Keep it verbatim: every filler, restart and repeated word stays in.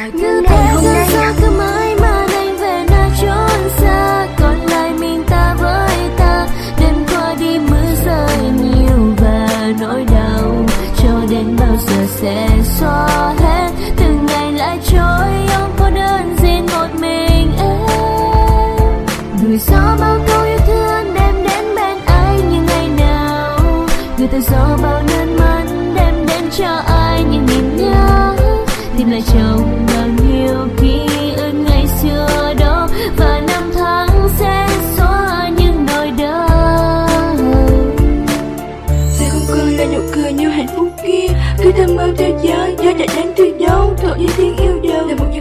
lại cứ ngày hôm nay sao cứ mãi mà anh về nơi chốn xa, còn lại mình ta với ta. Đêm qua đi mưa rơi nhiều và nỗi đau cho đến bao giờ sẽ xóa hết. Từng ngày lại trôi không có đơn riêng một mình em. Đuổi gió bao câu yêu thương đem đến bên anh như ngày nào, người tự do bao nước mắt đem đến cho anh những niềm nhớ. Tìm lại trong bao nhiêu ký ức ngày xưa đó, và năm tháng sẽ xóa những nỗi đau. Sẽ không còn là nụ cười như hạnh phúc kia, cứ thầm mơ theo gió, gió đã đánh từ đâu, thổi như tiếng yêu đầu là một